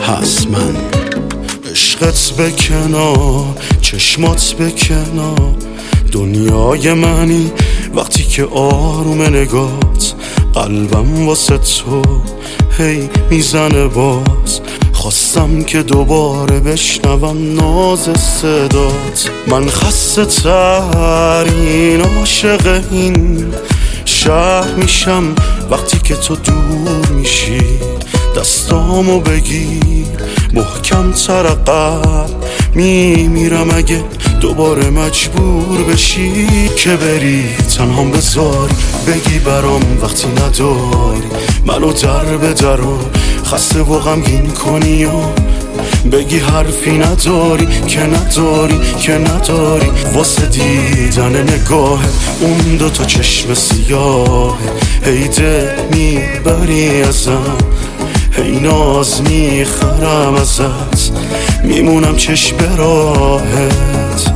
پس من عشقت به کنار، چشمات به کنار، دنیای منی وقتی که آروم نگات، قلبم واسه تو هی میزنه باز. خواستم که دوباره بشنوم ناز صدات. من خسته ترین عاشق این شهر میشم وقتی که تو دور میشی. دستامو بگیر محکم تر قلب، میمیرم اگه دوباره مجبور بشی که بری تنهام بذاری، بگی برام وقتی نداری، منو در به در و خسته و غمگین کنی و بگی حرفی نداری که نداری که نداری. واسه دیدن نگاه اون دوتا چشم سیاه، هی دل میبری ازم، هی ناز میخرم ازت، میمونم چشم به راهت.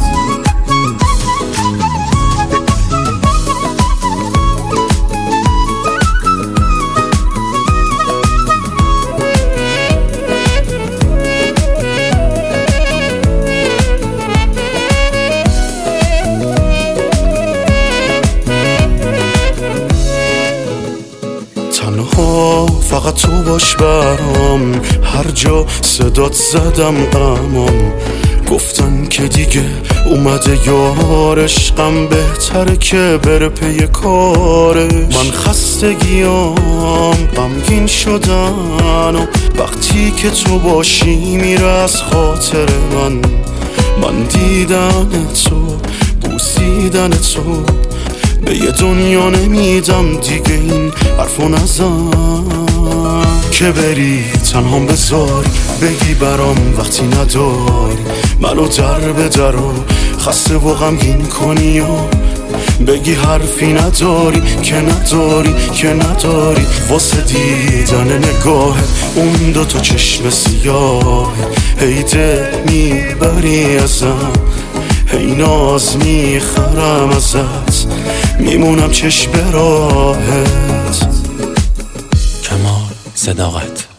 تنها فقط تو باش برام، هر جا صدات زدم غمام، گفتن که دیگه اومده یارش، غم بهتره که بره پی کارش. من خستگیام غمگین شدن و وقتی که تو باشی میره از خاطر من دیدن تو، بوسیدن تو، به یه دنیا نمیدم دیگه این حرفو نزن که بری تنهام بذاری، بگی برام وقتی نداری، منو در به در و خسته و غمگین کنی و بگی حرفی نداری که نداری که نداری. واسه دیدن نگاه اون دوتا چشم سیاه، هی دل میبری ازم، هی ناز میخرم ازت، میمونم چشم به راهت. کمال صداقت.